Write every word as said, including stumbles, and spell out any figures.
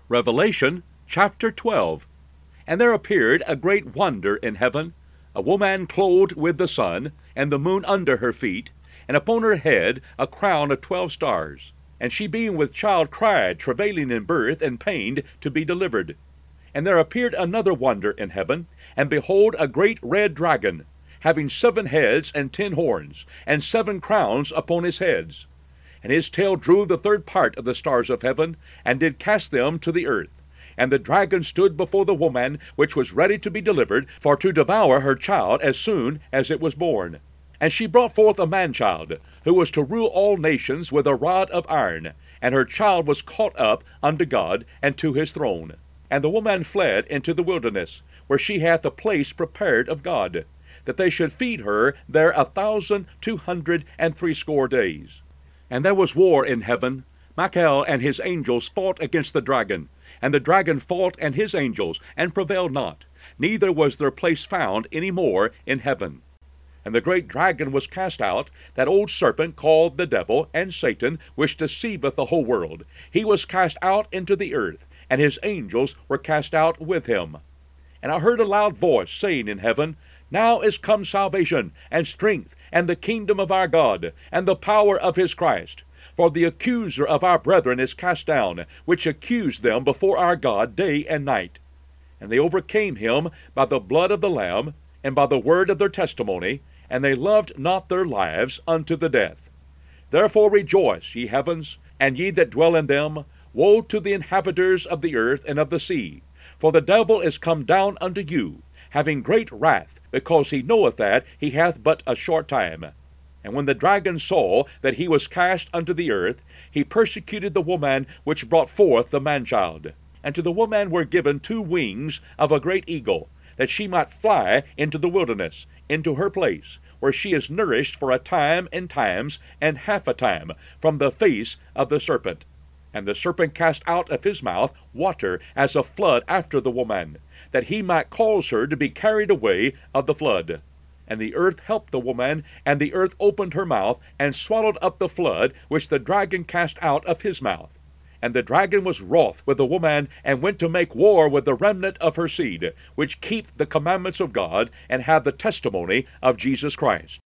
Revelation chapter twelve. And there appeared a great wonder in heaven, a woman clothed with the sun, and the moon under her feet, and upon her head a crown of twelve stars. And she being with child cried, travailing in birth, and pained to be delivered. And there appeared another wonder in heaven, and behold, a great red dragon, having seven heads and ten horns, and seven crowns upon his heads. And his tail drew the third part of the stars of heaven, and did cast them to the earth. And the dragon stood before the woman which was ready to be delivered, for to devour her child as soon as it was born. And she brought forth a man-child, who was to rule all nations with a rod of iron. And her child was caught up unto God, and to his throne. And the woman fled into the wilderness, where she hath a place prepared of God, that they should feed her there a thousand two hundred and threescore days. And there was war in heaven. Michael and his angels fought against the dragon. And the dragon fought and his angels, and prevailed not, neither was their place found any more in heaven. And the great dragon was cast out, that old serpent called the devil and Satan, which deceiveth the whole world. He was cast out into the earth, and his angels were cast out with him. And I heard a loud voice saying in heaven, Now is come salvation, and strength, and the kingdom of our God, and the power of his Christ. For the accuser of our brethren is cast down, which accused them before our God day and night. And they overcame him by the blood of the Lamb, and by the word of their testimony, and they loved not their lives unto the death. Therefore rejoice, ye heavens, and ye that dwell in them. Woe to the inhabitants of the earth and of the sea! For the devil is come down unto you, having great wrath, because he knoweth that he hath but a short time. And when the dragon saw that he was cast unto the earth, he persecuted the woman which brought forth the man-child. And to the woman were given two wings of a great eagle, that she might fly into the wilderness, into her place, where she is nourished for a time and times and half a time from the face of the serpent. And the serpent cast out of his mouth water as a flood after the woman, that he might cause her to be carried away of the flood. And the earth helped the woman, and the earth opened her mouth, and swallowed up the flood which the dragon cast out of his mouth. And the dragon was wroth with the woman, and went to make war with the remnant of her seed, which keep the commandments of God, and have the testimony of Jesus Christ.